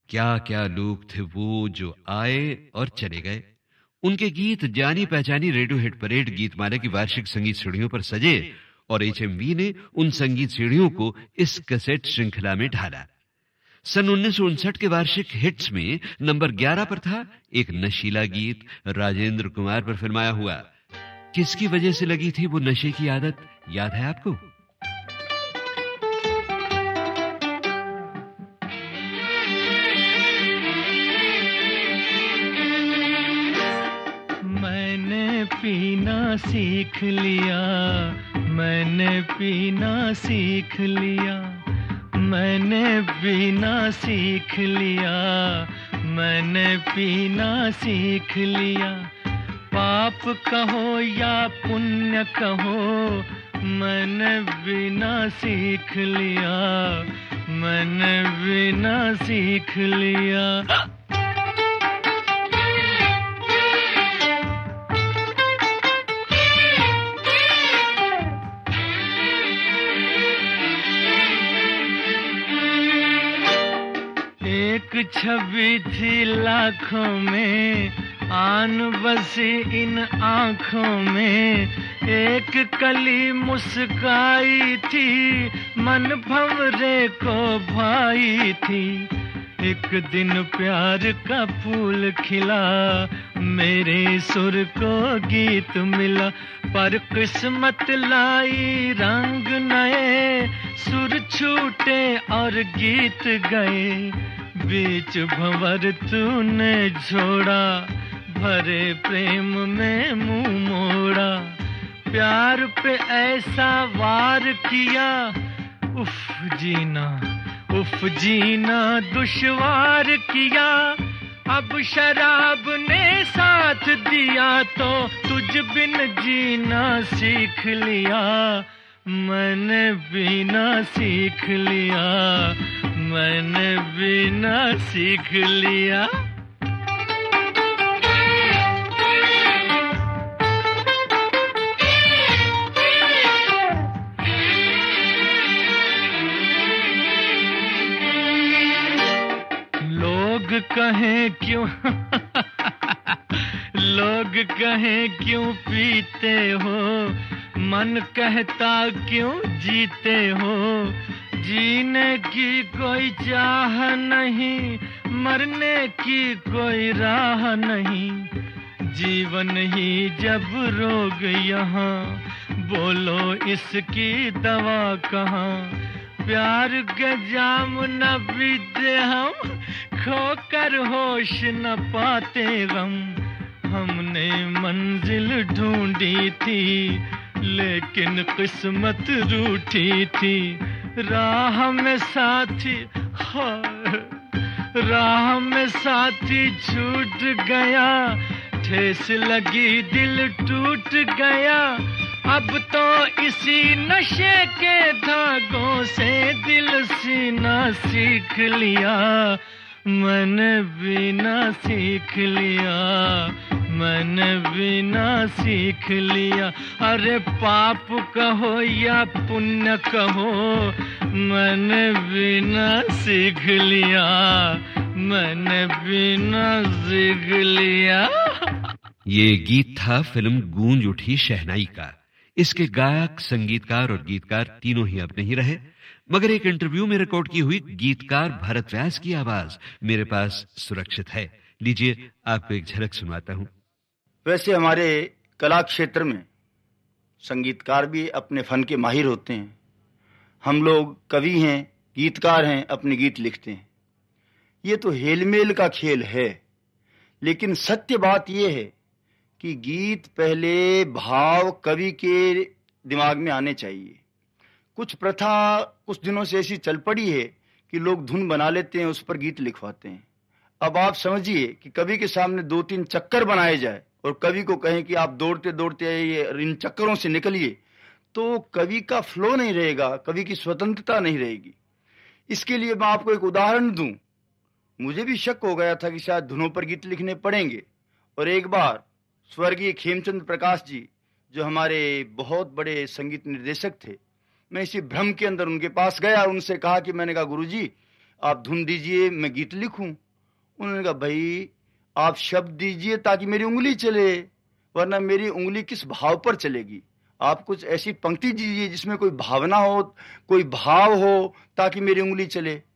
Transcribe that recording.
क्या क्या लोग थे वो जो आए और चले गए। उनके गीत जानी पहचानी रेडियो हिट परेड गीतमाला की वार्षिक संगीत सीढ़ियों पर सजे और एचएमवी ने उन संगीत सीढ़ियों को इस कैसेट श्रृंखला में ढाला। सन 1959 के वार्षिक हिट्स में नंबर 11 पर था एक नशीला गीत राजेंद्र कुमार पर फिल्माया हुआ। किसकी वजह से लगी थी वो नशे की आदत, याद है आपको? मैंने पीना सीख लिया, मैंने पीना सीख लिया, मैंने पीना सीख लिया, मैंने पीना सीख लिया। पाप कहो या पुण्य कहो, मैंने पीना सीख लिया, मैंने पीना सीख लिया। एक छवि थी लाखों में, आन बसी इन आँखों में, एक कली मुस्काई थी, मन भंवरे को भाई थी। एक दिन प्यार का फूल खिला, मेरे सुर को गीत मिला, पर किस्मत लाई रंग नए, सुर छूटे और गीत गए। बीच भंवर तूने छोड़ा, भरे प्रेम में मुंह मोड़ा, प्यार पे ऐसा वार किया, उफ जीना दुश्वार किया। अब शराब ने साथ दिया तो तुझ बिन जीना सीख लिया, मैंने पीना सीख लिया, मैंने पीना सीख लिया। लोग कहें क्यों लोग कहें क्यों पीते हो, मन कहता क्यों जीते हो। जीने की कोई चाह नहीं, मरने की कोई राह नहीं। जीवन ही जब रोग यहाँ, बोलो इसकी दवा कहाँ। प्यार के जाम न पीते हम, खोकर होश न पाते गम। हमने मंजिल ढूंढी थी, लेकिन किस्मत रूठी थी। राह में साथी छूट गया, ठेस लगी दिल टूट गया। अब तो इसी नशे के धागों से दिल सीना सीख लिया, मैंने पीना सीख लिया, मैंने पीना सीख लिया। अरे पाप कहो या पुण्य कहो, मैंने पीना सीख लिया, मैंने पीना सीख लिया। ये गीत था फिल्म गूंज उठी शहनाई का। इसके गायक, संगीतकार और गीतकार तीनों ही अब नहीं रहे, मगर एक इंटरव्यू में रिकॉर्ड की हुई गीतकार भरत व्यास की आवाज मेरे पास सुरक्षित है। लीजिए आपको एक झलक सुनाता हूं। वैसे हमारे कला क्षेत्र में संगीतकार भी अपने फन के माहिर होते हैं। हम लोग कवि हैं, गीतकार हैं, अपने गीत लिखते हैं। ये तो हेलमेल का खेल है, लेकिन सत्य बात यह है कि गीत पहले भाव कवि के दिमाग में आने चाहिए। कुछ प्रथा कुछ दिनों से ऐसी चल पड़ी है कि लोग धुन बना लेते हैं, उस पर गीत लिखवाते हैं। अब आप समझिए कि कवि के सामने 2-3 चक्कर बनाए जाए और कवि को कहें कि आप दौड़ते दौड़ते ये इन चक्करों से निकलिए, तो कवि का फ्लो नहीं रहेगा, कवि की स्वतंत्रता नहीं रहेगी। इसके लिए मैं आपको एक उदाहरण दूं। मुझे भी शक हो गया था कि शायद धुनों पर गीत लिखने पड़ेंगे, और एक बार स्वर्गीय खेमचंद प्रकाश जी, जो हमारे बहुत बड़े संगीत निर्देशक थे, मैं इसी भ्रम के अंदर उनके पास गया और उनसे कहा कि मैंने कहा गुरुजी, आप धुन दीजिए, मैं गीत लिखूं। उन्होंने कहा भाई आप शब्द दीजिए ताकि मेरी उंगली चले, वरना मेरी उंगली किस भाव पर चलेगी। आप कुछ ऐसी पंक्ति दीजिए जिसमें कोई भावना हो, कोई भाव हो, ताकि मेरी उंगली चले।